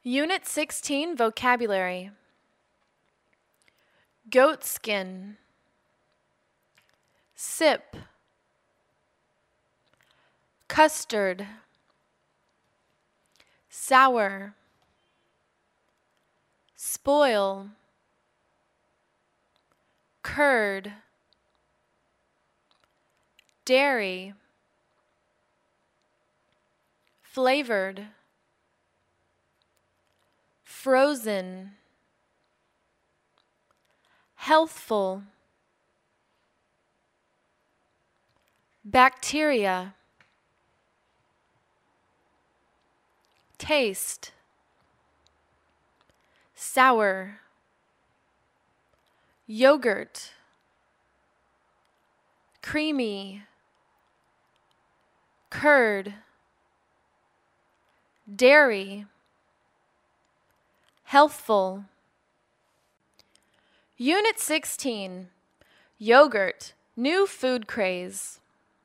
Unit 16 Vocabulary. Goat skin. Sip. Custard. Sour. Spoil. Curd. Dairy. Flavored. Frozen. Healthful. Bacteria. Taste. Sour. Yogurt. Creamy. Curd. Dairy. Healthful. Unit 16. Yogurt, new food craze.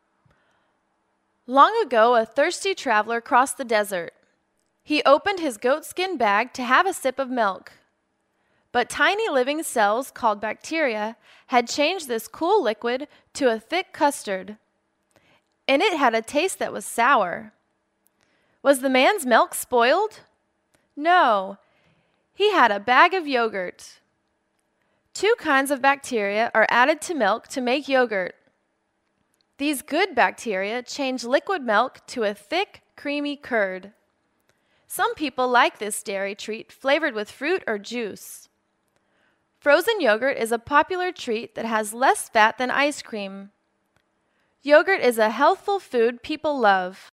Long ago, a thirsty traveler crossed the desert. He opened his goatskin bag to have a sip of milk. But tiny living cells called bacteria had changed this cool liquid to a thick custard, and it had a taste that was sour. Was the man's milk spoiled? No. He had a bag of yogurt. Two kinds of bacteria are added to milk to make yogurt. These good bacteria change liquid milk to a thick, creamy curd. Some people like this dairy treat flavored with fruit or juice. Frozen yogurt is a popular treat that has less fat than ice cream. Yogurt is a healthful food people love.